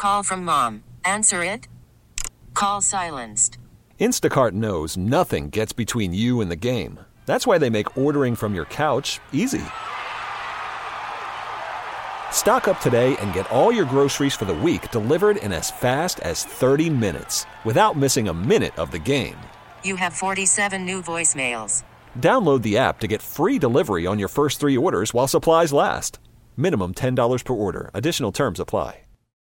call from mom. Answer it. Call silenced. Instacart knows nothing gets between you and the game. That's why they make ordering from your couch easy. Stock up today and get all your groceries for the week delivered in as fast as 30 minutes without missing a minute of the game. You have 47 new voicemails. Download the app to get free delivery on your first 3 orders while supplies last. Minimum $10 per order. Additional terms apply.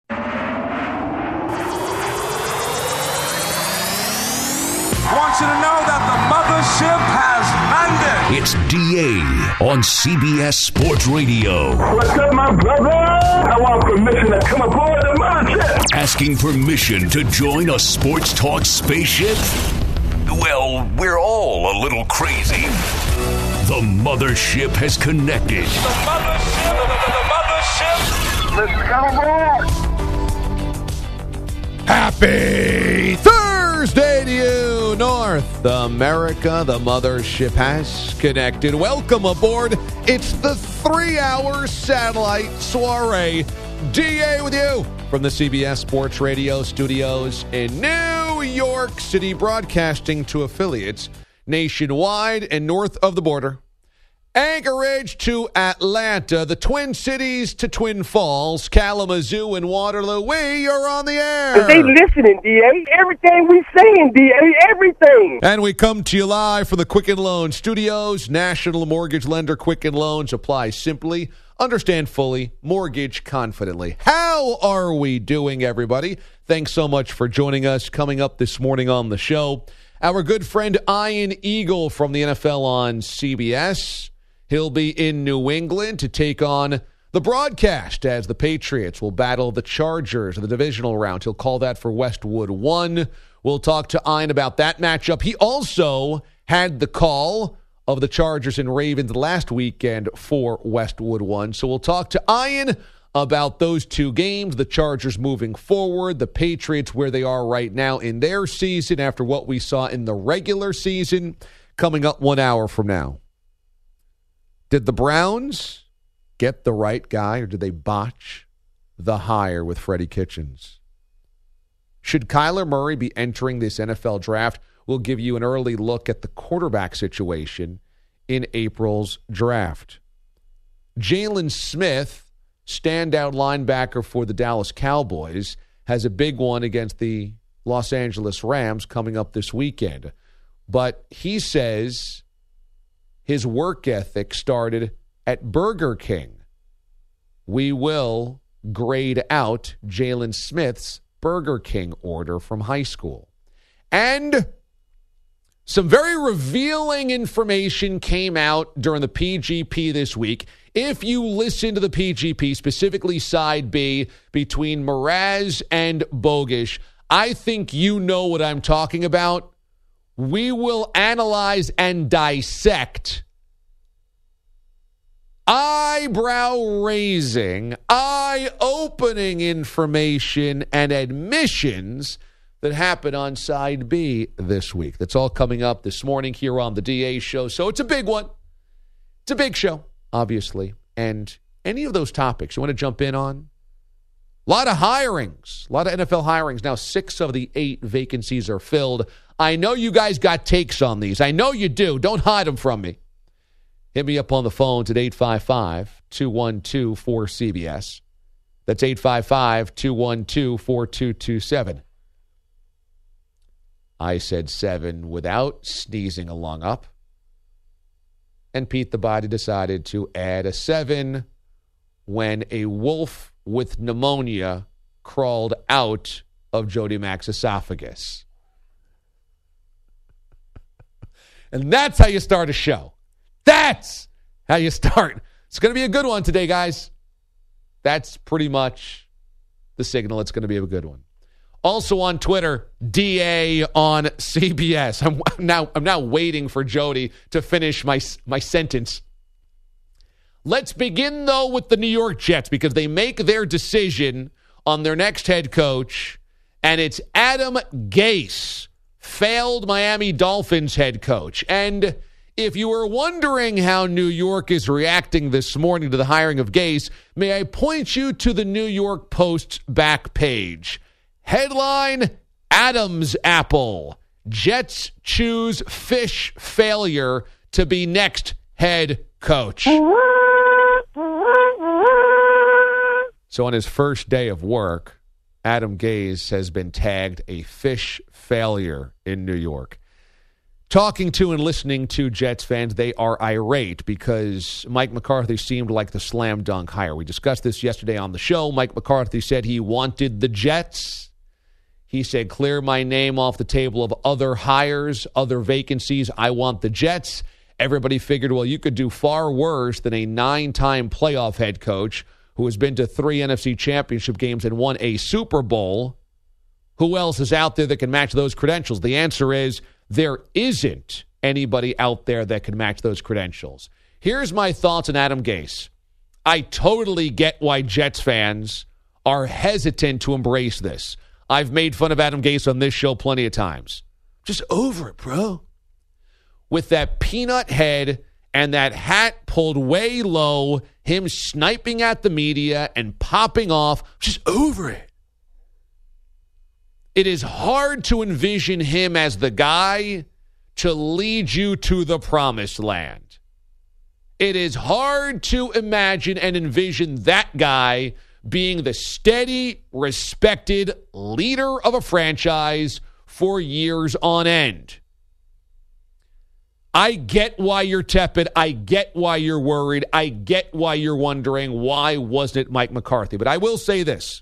I want you to know that the mothership has landed. It's DA on CBS Sports Radio. What's up, my brother? I want permission to come aboard the mothership. Asking permission to join a sports talk spaceship? Well, we're all a little crazy. The mothership has connected. The mothership. Let's come aboard. Happy Thursday to you, North America. The mothership has connected. Welcome aboard. It's the 3-hour satellite soiree. DA with you from the CBS Sports Radio studios in New York City, broadcasting to affiliates nationwide and north of the border. Anchorage to Atlanta, the Twin Cities to Twin Falls, Kalamazoo and Waterloo. We are on the air. They listening, DA. Everything we saying, DA. Everything. And we come to you live from the Quicken Loans Studios. National mortgage lender Quicken Loans. Apply simply, understand fully, mortgage confidently. How are we doing, everybody? Thanks so much for joining us. Coming up this morning on the show, our good friend Ian Eagle from the NFL on CBS. He'll be in New England to take on the broadcast as the Patriots will battle the Chargers in the divisional round. He'll call that for Westwood 1. We'll talk to Ian about that matchup. He also had the call of the Chargers and Ravens last weekend for Westwood 1. So we'll talk to Ian about those two games, the Chargers moving forward, the Patriots where they are right now in their season after what we saw in the regular season, coming up 1 hour from now. Did the Browns get the right guy, or did they botch the hire with Freddie Kitchens? Should Kyler Murray be entering this NFL draft? We'll give you an early look at the quarterback situation in April's draft. Jalen Smith, standout linebacker for the Dallas Cowboys, has a big one against the Los Angeles Rams coming up this weekend. But he says his work ethic started at Burger King. We will grade out Jalen Smith's Burger King order from high school. And some very revealing information came out during the PGP this week. If you listen to the PGP, specifically Side B, between Mraz and Bogish, I think you know what I'm talking about. We will analyze and dissect eyebrow-raising, eye-opening information and admissions that happened on Side B this week. That's all coming up this morning here on the DA Show. So it's a big one. It's a big show, obviously. And any of those topics you want to jump in on? A lot of hirings, a lot of NFL hirings. Now 6 of the 8 vacancies are filled. I know you guys got takes on these. I know you do. Don't hide them from me. Hit me up on the phone at 855-212-4CBS. That's 855-212-4227. I said 7 without sneezing a lung up. And Pete the Body decided to add a 7 when a wolf with pneumonia crawled out of Jody Mack's esophagus. And that's how you start a show. That's how you start. It's going to be a good one today, guys. That's pretty much the signal. It's going to be a good one. Also on Twitter, DA on CBS. I'm now waiting for Jody to finish my sentence. Let's begin, though, with the New York Jets because they make their decision on their next head coach, and it's Adam Gase, failed Miami Dolphins head coach. And If you were wondering how New York is reacting this morning to the hiring of Gase, may I point you to the New York Post's back page. Headline, Adam's Apple. Jets choose Fish failure to be next head coach. So on his first day of work, Adam Gase has been tagged a Fish failure in New York. Talking to and listening to Jets fans, they are irate because Mike McCarthy seemed like the slam dunk hire. We discussed this yesterday on the show. Mike McCarthy said he wanted the Jets. He said, clear my name off the table of other hires, other vacancies. I want the Jets. Everybody figured, well, you could do far worse than a 9-time playoff head coach who has been to 3 NFC championship games and won a Super Bowl. Who else is out there that can match those credentials? The answer is there isn't anybody out there that can match those credentials. Here's my thoughts on Adam Gase. I totally get why Jets fans are hesitant to embrace this. I've made fun of Adam Gase on this show plenty of times. Just over it, bro. With that peanut head and that hat pulled way low, him sniping at the media and popping off, just over it. It is hard to envision him as the guy to lead you to the promised land. It is hard to imagine and envision that guy being the steady, respected leader of a franchise for years on end. I get why you're tepid. I get why you're worried. I get why you're wondering why wasn't it Mike McCarthy. But I will say this.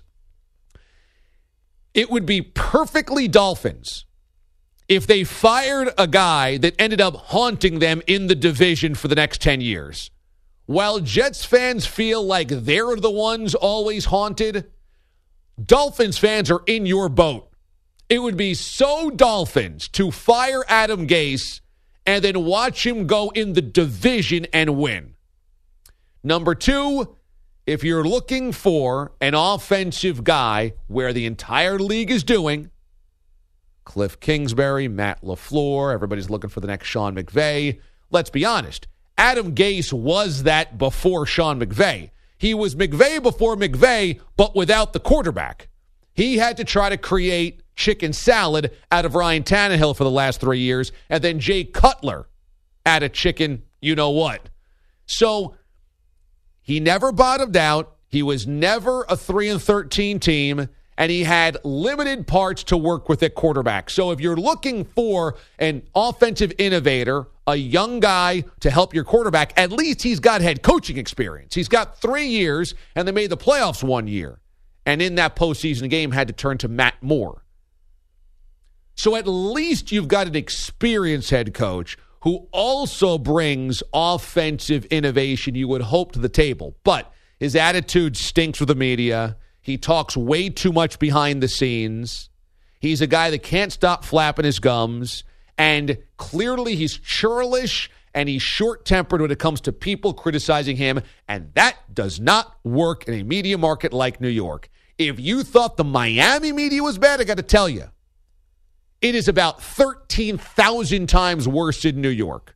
It would be perfectly Dolphins if they fired a guy that ended up haunting them in the division for the next 10 years. While Jets fans feel like they're the ones always haunted, Dolphins fans are in your boat. It would be so Dolphins to fire Adam Gase and then watch him go in the division and win. Number 2, if you're looking for an offensive guy where the entire league is doing, Cliff Kingsbury, Matt LaFleur, everybody's looking for the next Sean McVay. Let's be honest. Adam Gase was that before Sean McVay. He was McVay before McVay, but without the quarterback. He had to try to create chicken salad out of Ryan Tannehill for the last 3 years, and then Jay Cutler out of chicken you-know-what. So he never bottomed out. He was never a 3-13 team, and he had limited parts to work with at quarterback. So if you're looking for an offensive innovator, a young guy to help your quarterback, at least he's got head coaching experience. He's got 3 years, and they made the playoffs 1 year. And in that postseason game, had to turn to Matt Moore. So at least you've got an experienced head coach who also brings offensive innovation, you would hope, to the table. But his attitude stinks with the media. He talks way too much behind the scenes. He's a guy that can't stop flapping his gums. And clearly he's churlish and he's short-tempered when it comes to people criticizing him. And that does not work in a media market like New York. If you thought the Miami media was bad, I got to tell you, it is about 13,000 times worse in New York.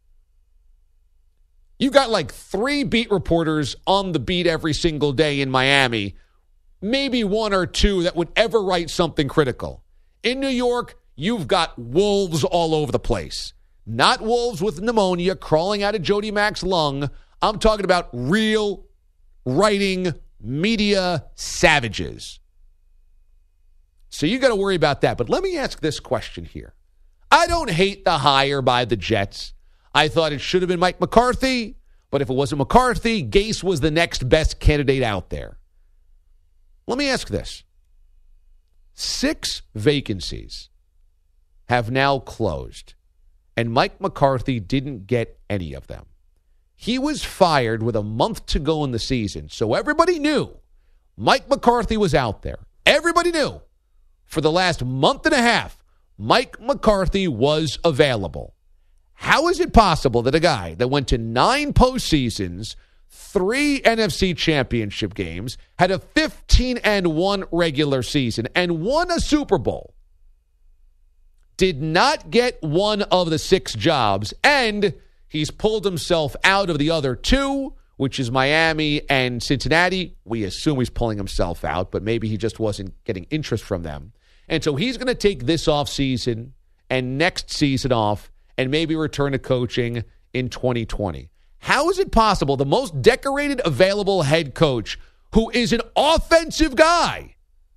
You got like 3 beat reporters on the beat every single day in Miami, maybe 1 or 2 that would ever write something critical. In New York, you've got wolves all over the place. Not wolves with pneumonia crawling out of Jody Mack's lung. I'm talking about real writing media savages. So you got to worry about that. But let me ask this question here. I don't hate the hire by the Jets. I thought it should have been Mike McCarthy, but if it wasn't McCarthy, Gase was the next best candidate out there. Let me ask this. 6 vacancies have now closed, and Mike McCarthy didn't get any of them. He was fired with a month to go in the season, so everybody knew Mike McCarthy was out there. Everybody knew. For the last month and a half, Mike McCarthy was available. How is it possible that a guy that went to 9 postseasons, 3 NFC championship games, had a 15-1 regular season, and won a Super Bowl, did not get one of the 6 jobs, and he's pulled himself out of the other 2, which is Miami and Cincinnati. We assume he's pulling himself out, but maybe he just wasn't getting interest from them. And so he's going to take this offseason and next season off and maybe return to coaching in 2020. How is it possible the most decorated available head coach, who is an offensive guy,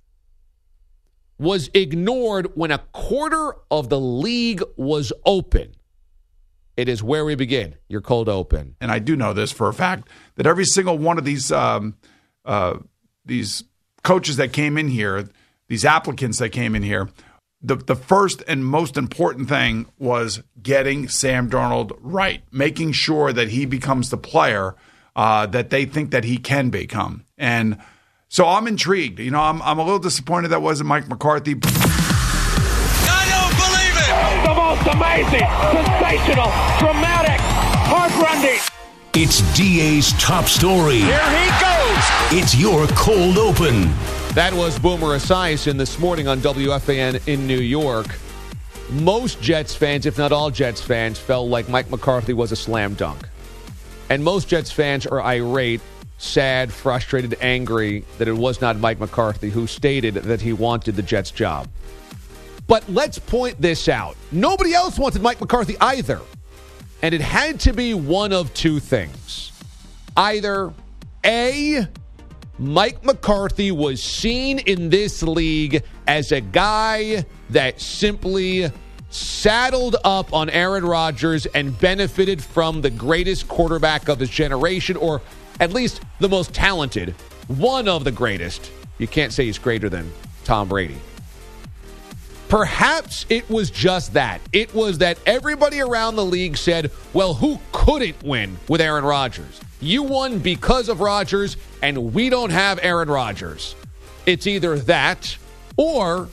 was ignored when a quarter of the league was open? It is where we begin. Your cold open. And I do know this for a fact, that every single one of these coaches that came in here, these applicants that came in here, the first and most important thing was getting Sam Darnold right, making sure that he becomes the player that they think that he can become. And so I'm intrigued. You know, I'm a little disappointed that wasn't Mike McCarthy. I don't believe it! The most amazing, sensational, dramatic, heart-rending. It's DA's top story. Here he goes! It's your cold open. That was Boomer Esiason this morning on WFAN in New York. Most Jets fans, if not all Jets fans, felt like Mike McCarthy was a slam dunk. And most Jets fans are irate, sad, frustrated, angry that it was not Mike McCarthy who stated that he wanted the Jets job. But let's point this out. Nobody else wanted Mike McCarthy either. And it had to be one of 2 things. Either A, Mike McCarthy was seen in this league as a guy that simply saddled up on Aaron Rodgers and benefited from the greatest quarterback of his generation, or at least the most talented, one of the greatest. You can't say he's greater than Tom Brady. Perhaps it was just that. It was that everybody around the league said, well, who couldn't win with Aaron Rodgers? You won because of Rodgers, and we don't have Aaron Rodgers. It's either that or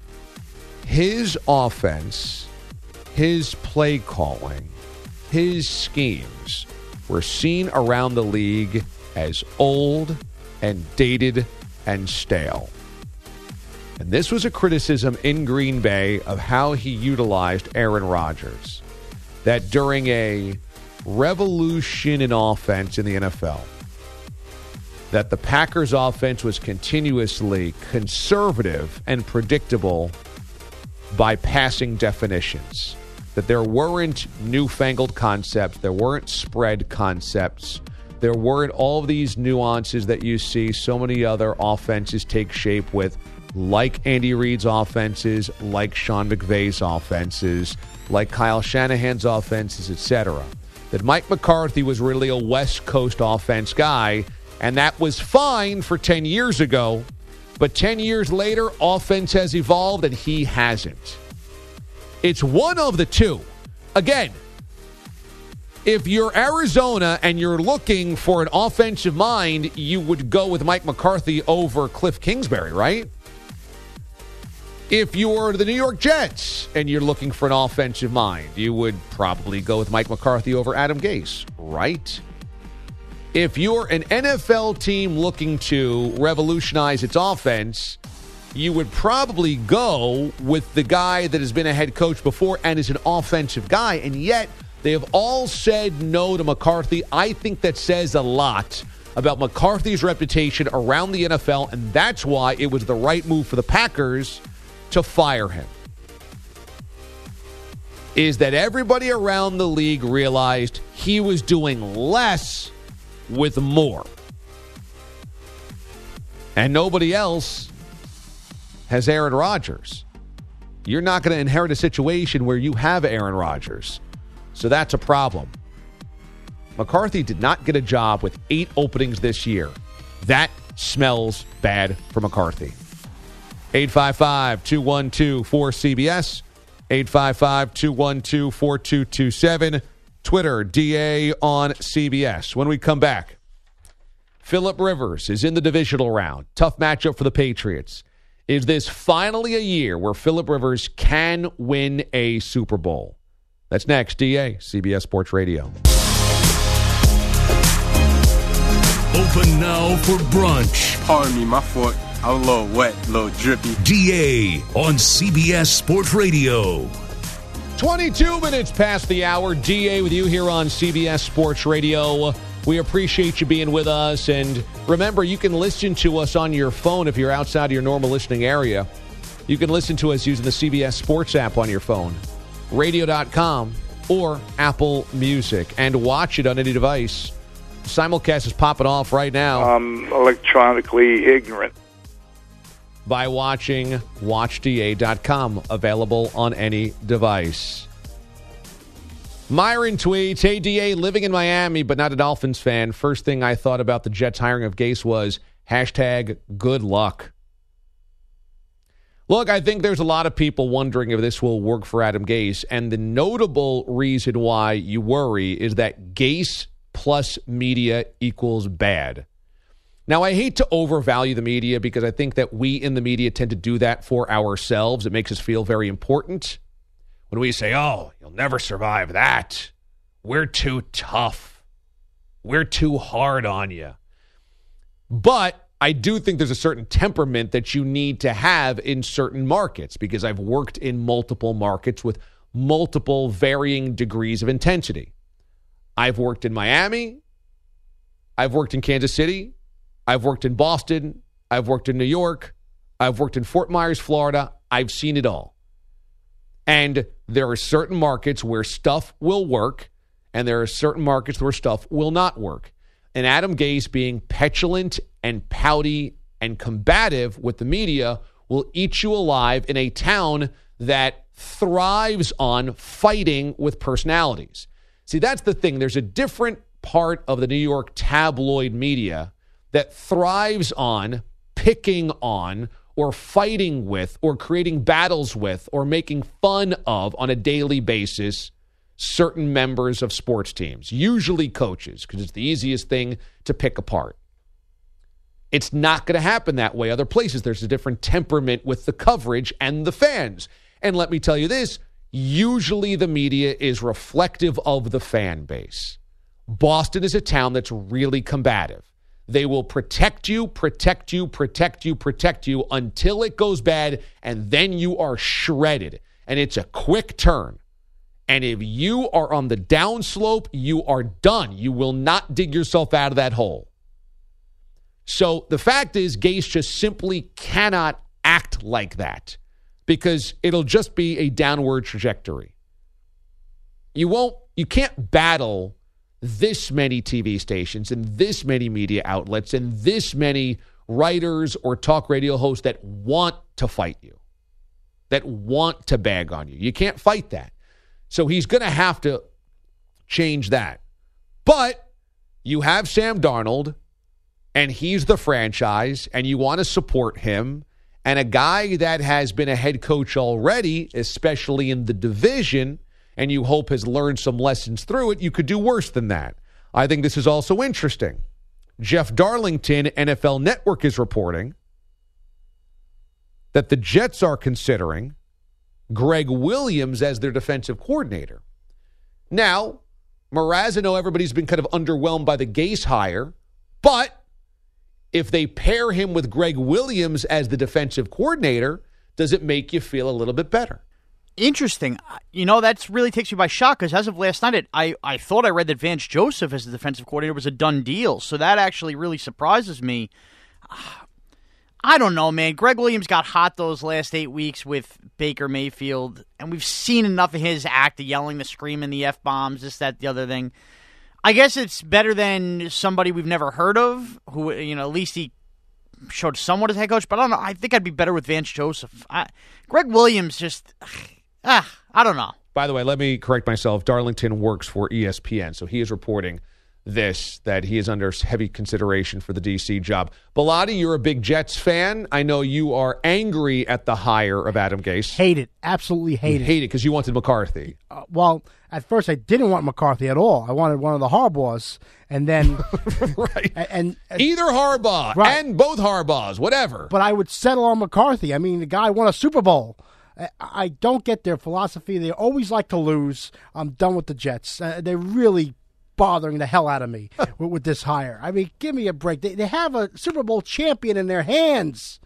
his offense, his play calling, his schemes were seen around the league as old and dated and stale. And this was a criticism in Green Bay of how he utilized Aaron Rodgers. That during a revolution in offense in the NFL, that the Packers' offense was continuously conservative and predictable by passing definitions. That there weren't newfangled concepts, there weren't spread concepts, there weren't all of these nuances that you see so many other offenses take shape with, like Andy Reid's offenses, like Sean McVay's offenses, like Kyle Shanahan's offenses, etc. That Mike McCarthy was really a West Coast offense guy, and that was fine for 10 years ago, but 10 years later, offense has evolved and he hasn't. It's one of the 2. Again, if you're Arizona and you're looking for an offensive mind, you would go with Mike McCarthy over Cliff Kingsbury, right? If you're the New York Jets and you're looking for an offensive mind, you would probably go with Mike McCarthy over Adam Gase, right? If you're an NFL team looking to revolutionize its offense, you would probably go with the guy that has been a head coach before and is an offensive guy, and yet they have all said no to McCarthy. I think that says a lot about McCarthy's reputation around the NFL, and that's why it was the right move for the Packers to fire him. Is that everybody around the league realized he was doing less with more. And nobody else has Aaron Rodgers. You're not going to inherit a situation where you have Aaron Rodgers. So that's a problem. McCarthy did not get a job with 8 openings this year. That smells bad for McCarthy. 855-212-4CBS. 855-212-4227. Twitter, DA on CBS. When we come back, Phillip Rivers is in the divisional round. Tough matchup for the Patriots. Is this finally a year where Phillip Rivers can win a Super Bowl? That's next. DA, CBS Sports Radio. Open now for brunch. Pardon me, my fault. I'm a little wet, a little drippy. DA on CBS Sports Radio. 22 minutes past the hour. DA with you here on CBS Sports Radio. We appreciate you being with us. And remember, you can listen to us on your phone if you're outside of your normal listening area. You can listen to us using the CBS Sports app on your phone, radio.com, or Apple Music, and watch it on any device. Simulcast is popping off right now. I'm electronically ignorant. By watching watchda.com, available on any device. Myron tweets, hey, DA, living in Miami, but not a Dolphins fan. First thing I thought about the Jets hiring of Gase was hashtag good luck. Look, I think there's a lot of people wondering if this will work for Adam Gase, and the notable reason why you worry is that Gase plus media equals bad. Now, I hate to overvalue the media because I think that we in the media tend to do that for ourselves. It makes us feel very important. When we say, oh, you'll never survive that. We're too tough. We're too hard on you. But I do think there's a certain temperament that you need to have in certain markets because I've worked in multiple markets with multiple varying degrees of intensity. I've worked in Miami. I've worked in Kansas City. I've worked in Boston. I've worked in New York. I've worked in Fort Myers, Florida. I've seen it all. And there are certain markets where stuff will work, and there are certain markets where stuff will not work. And Adam Gase being petulant and pouty and combative with the media will eat you alive in a town that thrives on fighting with personalities. See, that's the thing. There's a different part of the New York tabloid media that thrives on picking on or fighting with or creating battles with or making fun of on a daily basis certain members of sports teams, usually coaches, because it's the easiest thing to pick apart. It's not going to happen that way other places. There's a different temperament with the coverage and the fans. And let me tell you this, usually the media is reflective of the fan base. Boston is a town that's really combative. They will protect you, protect you, protect you, protect you until it goes bad, and then you are shredded. And it's a quick turn. And if you are on the downslope, you are done. You will not dig yourself out of that hole. So the fact is, Gase just simply cannot act like that because it'll just be a downward trajectory. You can't battle this many TV stations and this many media outlets and this many writers or talk radio hosts that want to fight you, that want to bag on you. You can't fight that. So he's going to have to change that. But you have Sam Darnold, and he's the franchise, and you want to support him, and a guy that has been a head coach already, especially in the division, and you hope has learned some lessons through it, you could do worse than that. I think this is also interesting. Jeff Darlington, NFL Network, is reporting that the Jets are considering Greg Williams as their defensive coordinator. Now, Mraz, I know everybody's been kind of underwhelmed by the Gase hire, but if they pair him with Greg Williams as the defensive coordinator, does it make you feel a little bit better? Interesting. You know, that really takes me by shock because as of last night, I thought I read that Vance Joseph as the defensive coordinator was a done deal. So that actually really surprises me. I don't know, man. Greg Williams got hot those last 8 weeks with Baker Mayfield, and we've seen enough of his act, the yelling, the screaming, the F-bombs, this, that, the other thing. I guess it's better than somebody we've never heard of, who, you know, at least he showed somewhat as head coach, but I don't know. I think I'd be better with Vance Joseph. Greg Williams just... I don't know. By the way, let me correct myself. Darlington works for ESPN, so he is reporting this, that he is under heavy consideration for the D.C. job. Bilotti, you're a big Jets fan. I know you are angry at the hire of Adam Gase. Hate it. Absolutely hate it. Hate it because you wanted McCarthy. Well, at first I didn't want McCarthy at all. I wanted one of the Harbaughs, and then... right. And either Harbaugh and both Harbaughs, whatever. But I would settle on McCarthy. I mean, the guy won a Super Bowl. I don't get their philosophy. They always like to lose. I'm done with the Jets. They're really bothering the hell out of me with this hire. I mean, give me a break. They have a Super Bowl champion in their hands.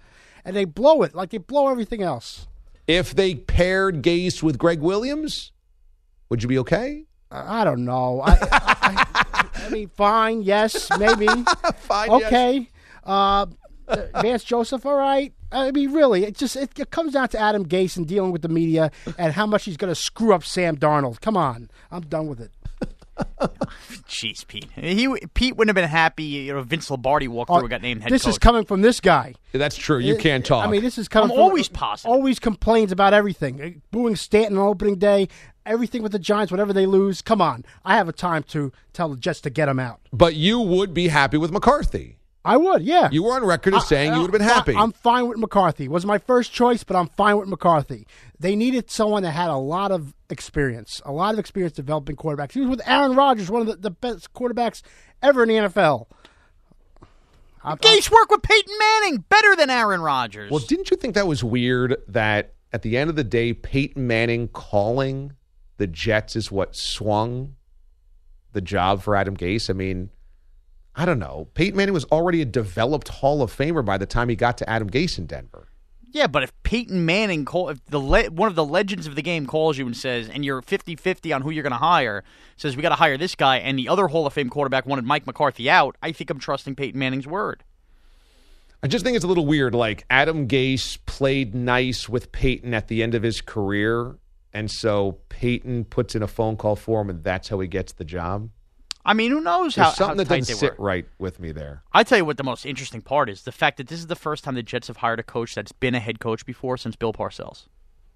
and they blow it like they blow everything else. If they paired Gase with Greg Williams, would you be okay? I don't know. I mean, fine, yes, maybe. Fine, okay. Yes. Vance Joseph, all right. I mean, really, it comes down to Adam Gase and dealing with the media and how much he's going to screw up Sam Darnold. Come on, I'm done with it. Jeez, Pete. Pete wouldn't have been happy. Vince Lombardi walked through and got named head coach. This is coming from this guy. That's true. You can't talk. I mean, this is coming. I'm from, always positive. Always complains about everything. Booing Stanton on opening day. Everything with the Giants, whatever they lose. Come on, I have a time to tell the Jets to get him out. But you would be happy with McCarthy. I would, yeah. You were on record as saying you would have been happy. I'm fine with McCarthy. It was my first choice, but I'm fine with McCarthy. They needed someone that had a lot of experience developing quarterbacks. He was with Aaron Rodgers, one of the best quarterbacks ever in the NFL. Gase worked with Peyton Manning better than Aaron Rodgers. Well, didn't you think that was weird that at the end of the day, Peyton Manning calling the Jets is what swung the job for Adam Gase? I mean, I don't know. Peyton Manning was already a developed Hall of Famer by the time he got to Adam Gase in Denver. Yeah, but if Peyton Manning, one of the legends of the game calls you and says, and you're 50-50 on who you're going to hire, says we got to hire this guy, and the other Hall of Fame quarterback wanted Mike McCarthy out, I think I'm trusting Peyton Manning's word. I just think it's a little weird. Like, Adam Gase played nice with Peyton at the end of his career, and so Peyton puts in a phone call for him, and that's how he gets the job. I mean, who knows There's how something that tight doesn't they sit were. right with me there. I tell you what the most interesting part is, the fact that this is the first time the Jets have hired a coach that's been a head coach before since Bill Parcells.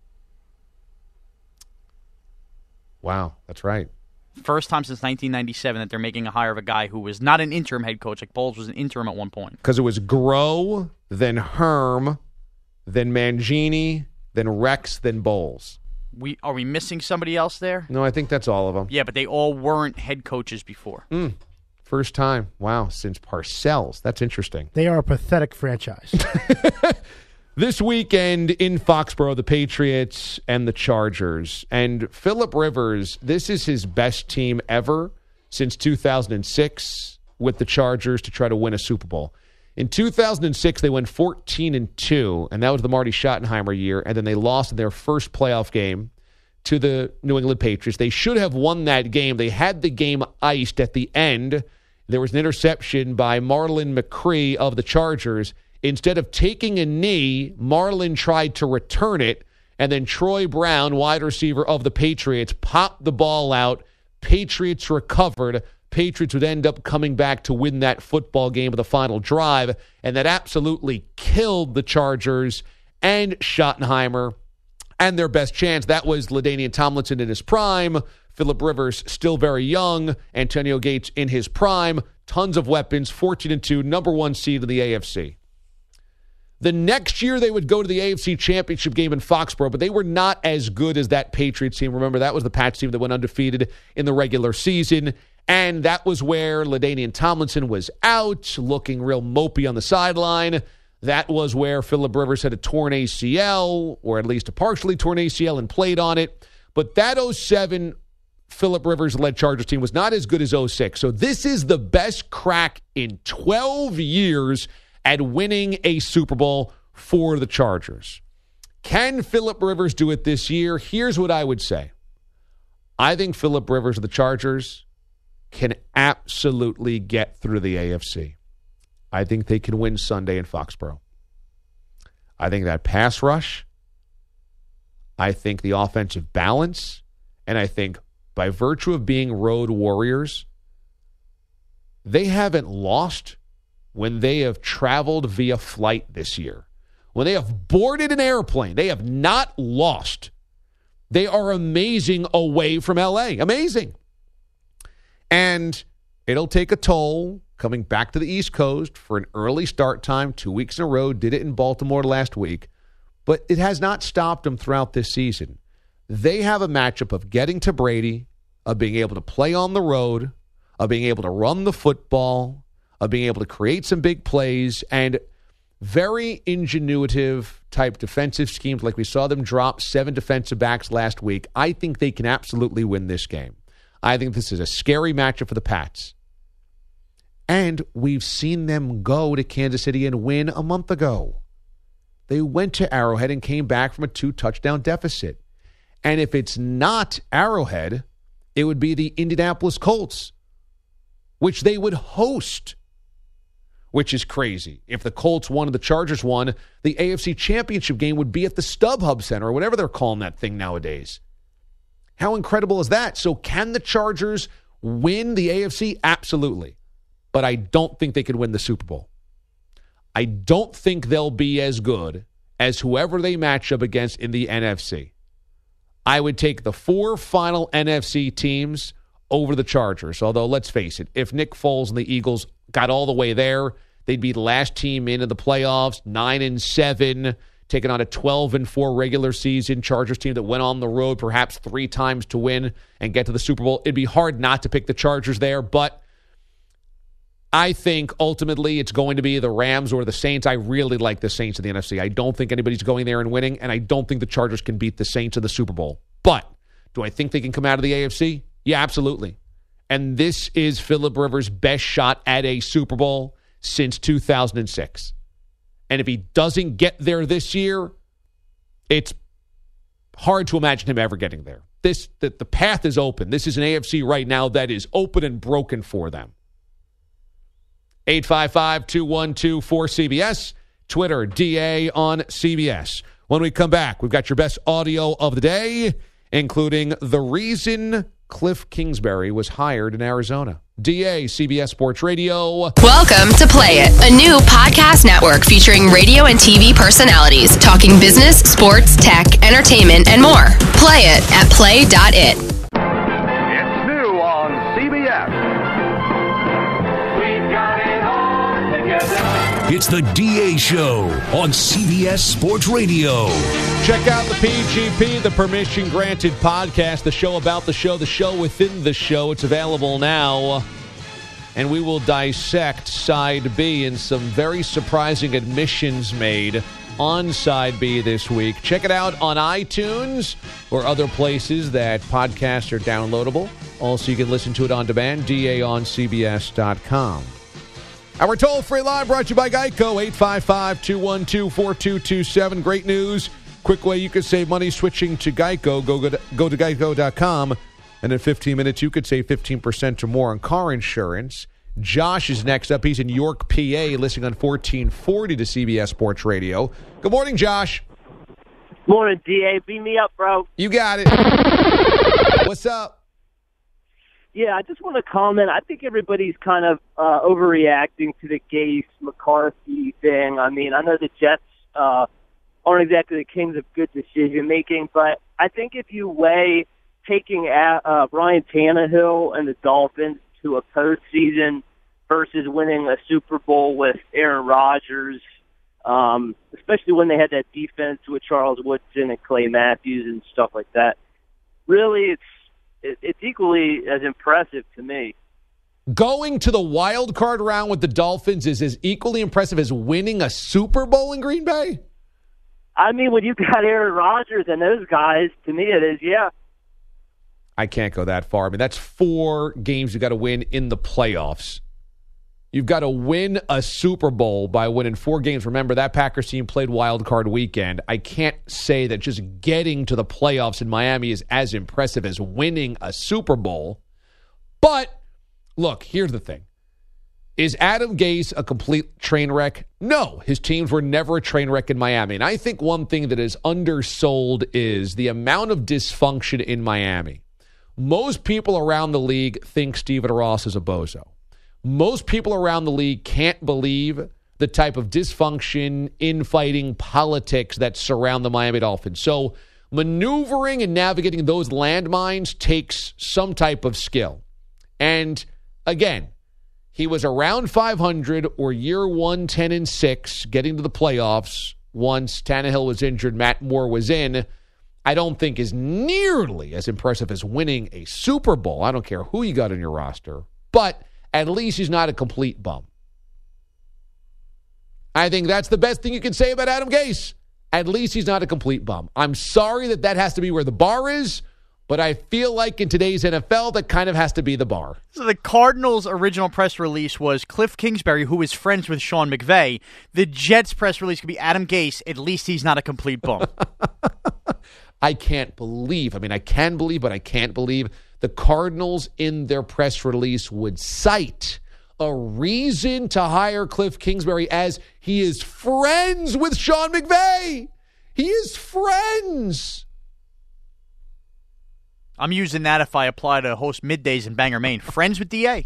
Wow, that's right. First time since 1997 that they're making a hire of a guy who was not an interim head coach. Like Bowles was an interim at one point. Because it was Groh, then Herm, then Mangini, then Rex, then Bowles. Are we missing somebody else there? No, I think that's all of them. Yeah, but they all weren't head coaches before. First time. Wow, since Parcells. That's interesting. They are a pathetic franchise. This weekend in Foxborough, the Patriots and the Chargers. And Phillip Rivers, this is his best team ever since 2006 with the Chargers to try to win a Super Bowl. In 2006, they went 14-2, and that was the Marty Schottenheimer year, and then they lost in their first playoff game to the New England Patriots. They should have won that game. They had the game iced at the end. There was an interception by Marlon McCree of the Chargers. Instead of taking a knee, Marlon tried to return it, and then Troy Brown, wide receiver of the Patriots, popped the ball out. Patriots recovered. Patriots would end up coming back to win that football game of the final drive, and that absolutely killed the Chargers and Schottenheimer and their best chance. That was LaDainian Tomlinson in his prime, Phillip Rivers still very young, Antonio Gates in his prime, tons of weapons, 14-2, number one seed in the AFC. The next year they would go to the AFC Championship game in Foxborough, but they were not as good as that Patriots team. Remember, that was the Pats team that went undefeated in the regular season. And that was where LaDainian Tomlinson was out, looking real mopey on the sideline. That was where Phillip Rivers had a torn ACL, or at least a partially torn ACL, and played on it. But that 2007 Phillip Rivers-led Chargers team was not as good as 2006. So this is the best crack in 12 years at winning a Super Bowl for the Chargers. Can Phillip Rivers do it this year? Here's what I would say. I think Phillip Rivers of the Chargers can absolutely get through the AFC. I think they can win Sunday in Foxborough. I think that pass rush, I think the offensive balance, and I think by virtue of being road warriors, they haven't lost when they have traveled via flight this year. When they have boarded an airplane, they have not lost. They are amazing away from LA. Amazing. And it'll take a toll coming back to the East Coast for an early start time, 2 weeks in a row. Did it in Baltimore last week. But it has not stopped them throughout this season. They have a matchup of getting to Brady, of being able to play on the road, of being able to run the football, of being able to create some big plays, and very ingenuitive type defensive schemes like we saw them drop 7 defensive backs last week. I think they can absolutely win this game. I think this is a scary matchup for the Pats. And we've seen them go to Kansas City and win a month ago. They went to Arrowhead and came back from a 2-touchdown deficit. And if it's not Arrowhead, it would be the Indianapolis Colts, which they would host, which is crazy. If the Colts won and the Chargers won, the AFC Championship game would be at the StubHub Center, or whatever they're calling that thing nowadays. How incredible is that? So can the Chargers win the AFC? Absolutely. But I don't think they could win the Super Bowl. I don't think they'll be as good as whoever they match up against in the NFC. I would take the 4 final NFC teams over the Chargers. Although, let's face it, if Nick Foles and the Eagles got all the way there, they'd be the last team into the playoffs, 9-7, taking on a 12-4 regular season Chargers team that went on the road perhaps 3 times to win and get to the Super Bowl. It'd be hard not to pick the Chargers there, but I think ultimately it's going to be the Rams or the Saints. I really like the Saints in the NFC. I don't think anybody's going there and winning, and I don't think the Chargers can beat the Saints in the Super Bowl. But do I think they can come out of the AFC? Yeah, absolutely. And this is Phillip Rivers' best shot at a Super Bowl since 2006. And if he doesn't get there this year, it's hard to imagine him ever getting there. The path is open. This is an AFC right now that is open and broken for them. 855-212-4CBS. Twitter, DA on CBS. When we come back, we've got your best audio of the day, including the reason Cliff Kingsbury was hired in Arizona. DA, CBS Sports Radio. Welcome to Play It, a new podcast network featuring radio and TV personalities talking business, sports, tech, entertainment, and more. Play it at play.it. It's new on CBS. We've got it all together. It's the DA Show on CBS Sports Radio. Check out the PGP, the Permission Granted podcast, the show about the show within the show. It's available now. And we will dissect Side B and some very surprising admissions made on Side B this week. Check it out on iTunes or other places that podcasts are downloadable. Also, you can listen to it on demand, daoncbs.com. Our toll-free line brought to you by Geico, 855-212-4227. Great news. Quick way you could save money switching to Geico. Go to geico.com, and in 15 minutes, you could save 15% or more on car insurance. Josh is next up. He's in York, PA, listening on 1440 to CBS Sports Radio. Good morning, Josh. Morning, DA. Beat me up, bro. You got it. What's up? Yeah, I just want to comment. I think everybody's kind of overreacting to the Gase-McCarthy thing. I mean, I know the Jets aren't exactly the kings of good decision-making, but I think if you weigh taking Ryan Tannehill and the Dolphins to a postseason versus winning a Super Bowl with Aaron Rodgers, especially when they had that defense with Charles Woodson and Clay Matthews and stuff like that, really it's equally as impressive to me. Going to the wild card round with the Dolphins is as equally impressive as winning a Super Bowl in Green Bay? I mean, when you got Aaron Rodgers and those guys, to me it is, yeah. I can't go that far. I mean, that's 4 games you got to win in the playoffs. You've got to win a Super Bowl by winning 4 games. Remember, that Packers team played wild card weekend. I can't say that just getting to the playoffs in Miami is as impressive as winning a Super Bowl. But, look, here's the thing. Is Adam Gase a complete train wreck? No, his teams were never a train wreck in Miami. And I think one thing that is undersold is the amount of dysfunction in Miami. Most people around the league think Stephen Ross is a bozo. Most people around the league can't believe the type of dysfunction, infighting, politics that surround the Miami Dolphins. So maneuvering and navigating those landmines takes some type of skill. And again, he was around 500 or year 1, 10-6, getting to the playoffs once Tannehill was injured, Matt Moore was in. I don't think is nearly as impressive as winning a Super Bowl. I don't care who you got on your roster, but at least he's not a complete bum. I think that's the best thing you can say about Adam Gase. At least he's not a complete bum. I'm sorry that has to be where the bar is, But I feel like in today's NFL, that kind of has to be the bar. So the Cardinals' original press release was Cliff Kingsbury, who is friends with Sean McVay. The Jets' press release could be Adam Gase. At least he's not a complete bum. I can't believe, I can believe, but I can't believe the Cardinals in their press release would cite a reason to hire Cliff Kingsbury as he is friends with Sean McVay. He is friends. I'm using that if I apply to host middays in Bangor, Maine. Friends with DA.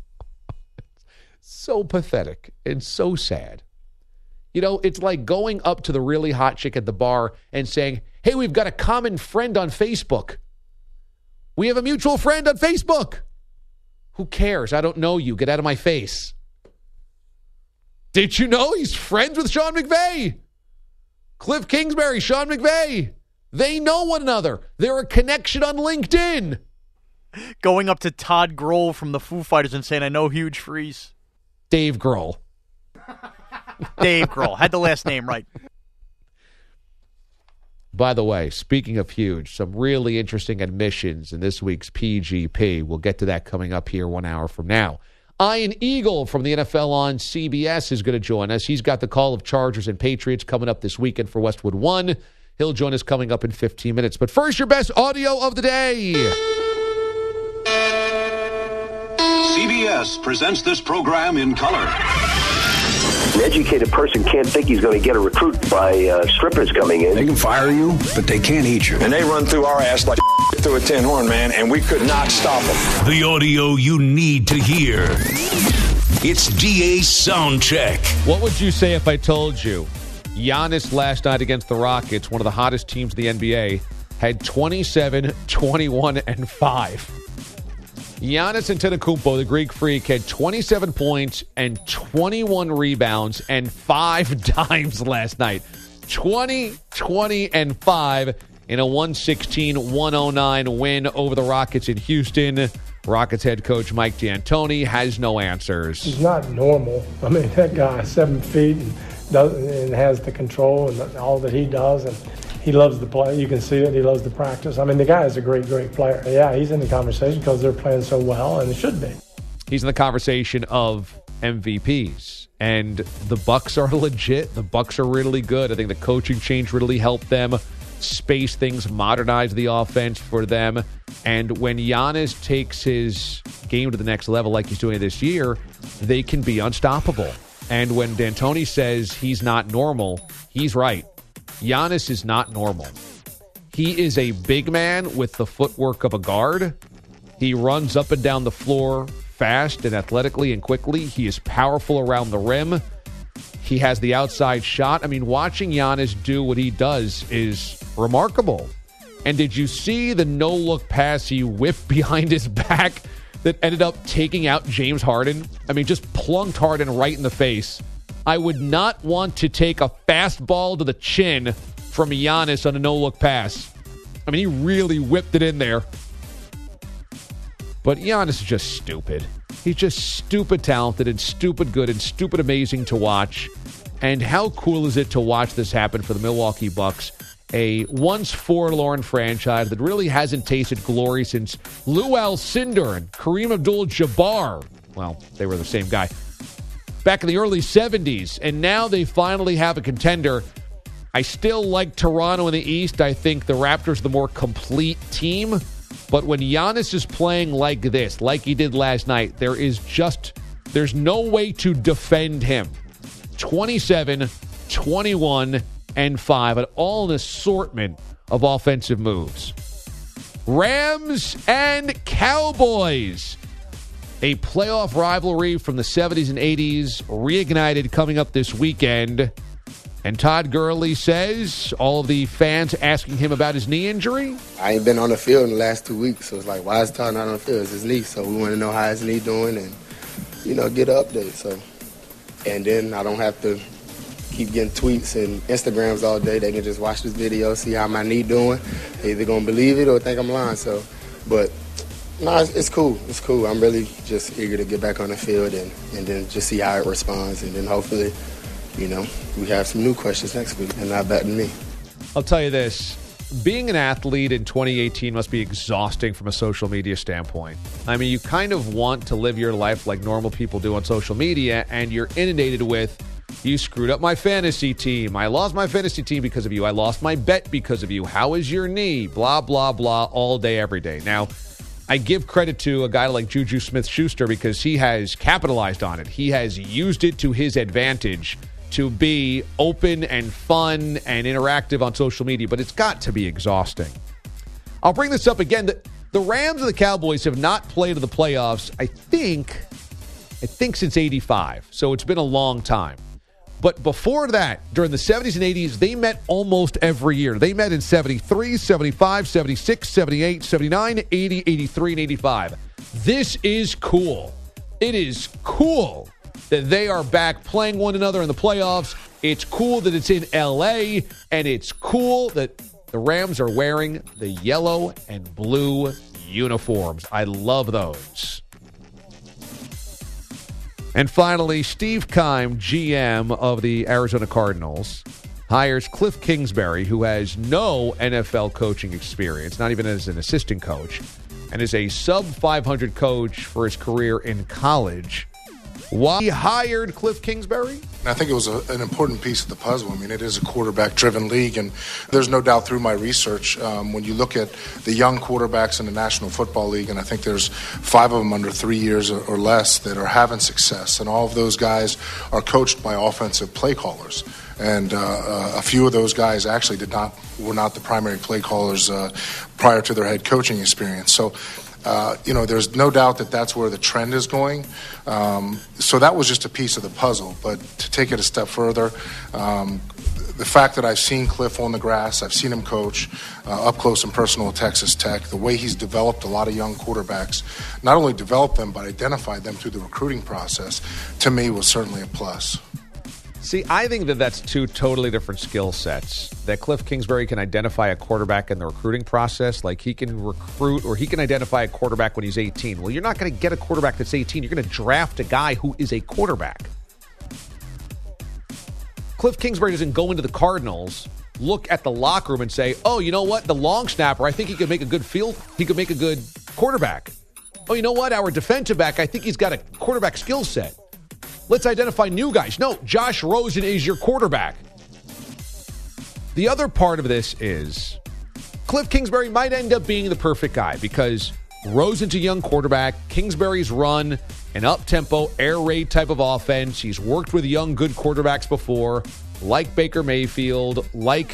So pathetic and so sad. You know, it's like going up to the really hot chick at the bar and saying, hey, we've got a common friend on Facebook. We have a mutual friend on Facebook. Who cares? I don't know you. Get out of my face. Did you know he's friends with Sean McVay? Cliff Kingsbury, Sean McVay. They know one another. They're a connection on LinkedIn. Going up to Todd Grohl from the Foo Fighters and saying, I know Huge Freeze. Dave Grohl. Dave Grohl. Had the last name right. By the way, speaking of Huge, some really interesting admissions in this week's PGP. We'll get to that coming up here 1 hour from now. Ian Eagle from the NFL on CBS is going to join us. He's got the call of Chargers and Patriots coming up this weekend for Westwood One. He'll join us coming up in 15 minutes. But first, your best audio of the day. CBS presents this program in color. An educated person can't think he's going to get a recruit by strippers coming in. They can fire you, but they can't eat you. And they run through our ass like through a tin horn, man, and we could not stop them. The audio you need to hear. It's DA's Sound Check. What would you say if I told you Giannis last night against the Rockets, one of the hottest teams in the NBA, had 27, 21, and 5? Giannis Antetokounmpo, the Greek Freak, had 27 points and 21 rebounds and 5 dimes last night. 20, 20, and 5 in a 116-109 win over the Rockets in Houston. Rockets head coach Mike D'Antoni has no answers. He's not normal. I mean, that guy is 7 feet and has the control and all that he does, and he loves to play. You can see it. He loves to practice. I mean, the guy is a great, great player. Yeah, he's in the conversation because they're playing so well, and it should be. He's in the conversation of MVPs, and the Bucks are legit. The Bucks are really good. I think the coaching change really helped them space things, modernize the offense for them. And when Giannis takes his game to the next level like he's doing this year, they can be unstoppable. And when D'Antoni says he's not normal, he's right. Giannis is not normal. He is a big man with the footwork of a guard. He runs up and down the floor fast and athletically and quickly. He is powerful around the rim. He has the outside shot. I mean, watching Giannis do what he does is remarkable. And did you see the no-look pass he whipped behind his back that ended up taking out James Harden? I mean, just plunked Harden right in the face. I would not want to take a fastball to the chin from Giannis on a no-look pass. I mean, he really whipped it in there. But Giannis is just stupid. He's just stupid talented and stupid good and stupid amazing to watch. And how cool is it to watch this happen for the Milwaukee Bucks, a once forlorn franchise that really hasn't tasted glory since Lou Alcindor and Kareem Abdul-Jabbar. Well, they were the same guy. Back in the early 70s, and now they finally have a contender. I still like Toronto in the East. I think the Raptors are the more complete team. But when Giannis is playing like this, like he did last night, there's no way to defend him. 27, 21, and 5, and all an assortment of offensive moves. Rams and Cowboys. A playoff rivalry from the 70s and 80s reignited coming up this weekend. And Todd Gurley says all of the fans asking him about his knee injury. I ain't been on the field in the last 2 weeks, so it's like, why is Todd not on the field? It's his knee, so we want to know how his knee doing and, get an update. So, and then I don't have to keep getting tweets and Instagrams all day. They can just watch this video, see how my knee doing. They either going to believe it or think I'm lying. So, but no, it's cool. It's cool. I'm really just eager to get back on the field and then just see how it responds. And then hopefully, we have some new questions next week and not back to me. I'll tell you this. being an athlete in 2018 must be exhausting from a social media standpoint. I mean, you kind of want to live your life like normal people do on social media, and you're inundated with, you screwed up my fantasy team. I lost my fantasy team because of you. I lost my bet because of you. How is your knee? Blah, blah, blah, all day, every day. Now, I give credit to a guy like Juju Smith-Schuster because he has capitalized on it. He has used it to his advantage to be open and fun and interactive on social media, but it's got to be exhausting. I'll bring this up again. The Rams and the Cowboys have not played in the playoffs, I think since 85, so it's been a long time. But before that, during the 70s and 80s, they met almost every year. They met in 73, 75, 76, 78, 79, 80, 83, and 85. This is cool. It is cool that they are back playing one another in the playoffs. It's cool that it's in L.A., and it's cool that the Rams are wearing the yellow and blue uniforms. I love those. And finally, Steve Keim, GM of the Arizona Cardinals, hires Cliff Kingsbury, who has no NFL coaching experience, not even as an assistant coach, and is a sub-500 coach for his career in college. Why he hired Cliff Kingsbury? I think it was an important piece of the puzzle. I mean, it is a quarterback-driven league, and there's no doubt through my research, when you look at the young quarterbacks in the National Football League, and I think there's 5 of them under 3 years or less that are having success, and all of those guys are coached by offensive play callers. And a few of those guys actually were not the primary play callers prior to their head coaching experience. So, there's no doubt that that's where the trend is going. So that was just a piece of the puzzle. But to take it a step further, the fact that I've seen Cliff on the grass, I've seen him coach up close and personal at Texas Tech, the way he's developed a lot of young quarterbacks, not only developed them, but identified them through the recruiting process, to me was certainly a plus. See, I think that that's two totally different skill sets. That Cliff Kingsbury can identify a quarterback in the recruiting process. Like, he can recruit, or he can identify a quarterback when he's 18. Well, you're not going to get a quarterback that's 18. You're going to draft a guy who is a quarterback. Cliff Kingsbury doesn't go into the Cardinals, look at the locker room and say, oh, you know what? The long snapper, I think he could make a good he could make a good quarterback. Oh, you know what? Our defensive back, I think he's got a quarterback skill set. Let's identify new guys. No, Josh Rosen is your quarterback. The other part of this is Cliff Kingsbury might end up being the perfect guy because Rosen's a young quarterback. Kingsbury's run an up-tempo, air raid type of offense. He's worked with young, good quarterbacks before, like Baker Mayfield, like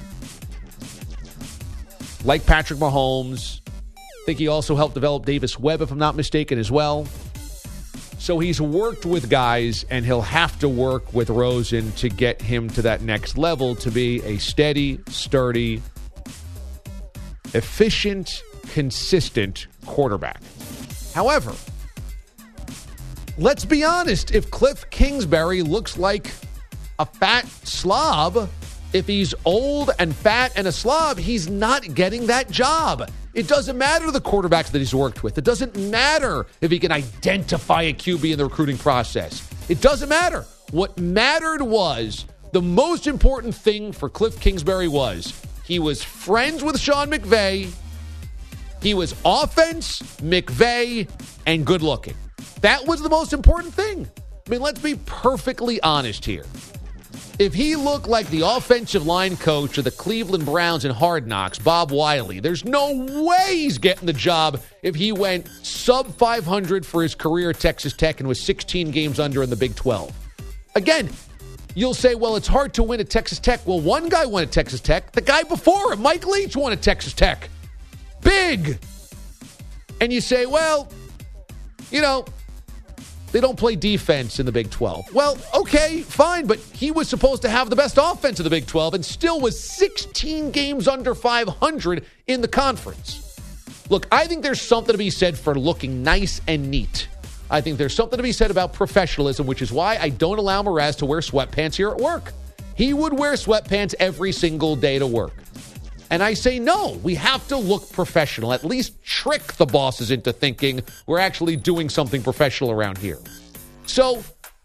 Patrick Mahomes. I think he also helped develop Davis Webb, if I'm not mistaken, as well. So he's worked with guys, and he'll have to work with Rosen to get him to that next level to be a steady, sturdy, efficient, consistent quarterback. However, let's be honest. If Cliff Kingsbury looks like a fat slob, if he's old and fat and a slob, he's not getting that job. It doesn't matter the quarterbacks that he's worked with. It doesn't matter if he can identify a QB in the recruiting process. It doesn't matter. What mattered was, the most important thing for Cliff Kingsbury was, he was friends with Sean McVay, he was offense, McVay, and good looking. That was the most important thing. I mean, let's be perfectly honest here. If he looked like the offensive line coach of the Cleveland Browns in Hard Knocks, Bob Wiley, there's no way he's getting the job if he went sub-500 for his career at Texas Tech and was 16 games under in the Big 12. Again, you'll say, well, it's hard to win at Texas Tech. Well, one guy won at Texas Tech. The guy before him, Mike Leach, won at Texas Tech. Big. And you say, well, you know, they don't play defense in the Big 12. Well, okay, fine, but he was supposed to have the best offense in the Big 12 and still was 16 games under 500 in the conference. Look, I think there's something to be said for looking nice and neat. I think there's something to be said about professionalism, which is why I don't allow Mraz to wear sweatpants here at work. He would wear sweatpants every single day to work. And I say, no, we have to look professional, at least trick the bosses into thinking we're actually doing something professional around here. So, yeah,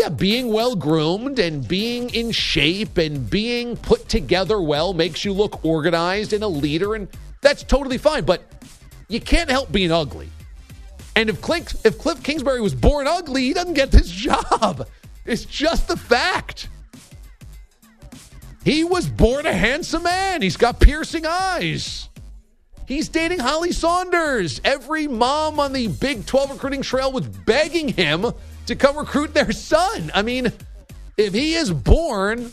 Yeah, being well-groomed and being in shape and being put together well makes you look organized and a leader, and that's totally fine. But you can't help being ugly. And if Cliff Kingsbury was born ugly, he doesn't get this job. It's just the fact. He was born a handsome man. He's got piercing eyes. He's dating Holly Saunders. Every mom on the Big 12 recruiting trail was begging him to come recruit their son. I mean, if he is born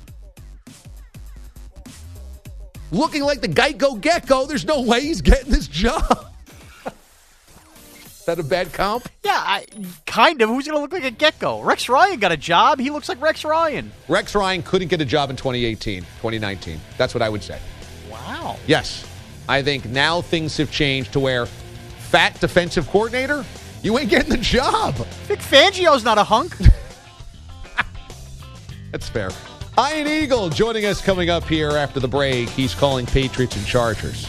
looking like the Geico Gecko, there's no way he's getting this job. Is that a bad comp? Yeah, kind of. Who's going to look like a gecko? Rex Ryan got a job. He looks like Rex Ryan. Rex Ryan couldn't get a job in 2019. That's what I would say. Wow. Yes. I think now things have changed to where fat defensive coordinator, you ain't getting the job. Vic Fangio's not a hunk. That's fair. Ian Eagle joining us coming up here after the break. He's calling Patriots and Chargers.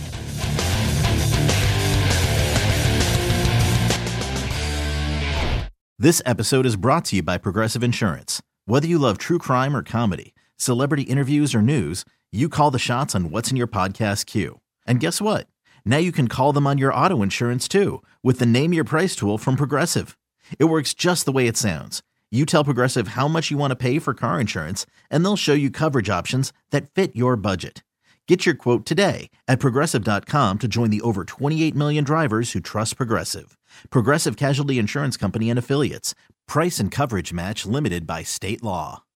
This episode is brought to you by Progressive Insurance. Whether you love true crime or comedy, celebrity interviews or news, you call the shots on what's in your podcast queue. And guess what? Now you can call them on your auto insurance too with the Name Your Price tool from Progressive. It works just the way it sounds. You tell Progressive how much you want to pay for car insurance, and they'll show you coverage options that fit your budget. Get your quote today at Progressive.com to join the over 28 million drivers who trust Progressive. Progressive Casualty Insurance Company and Affiliates. Price and coverage match limited by state law.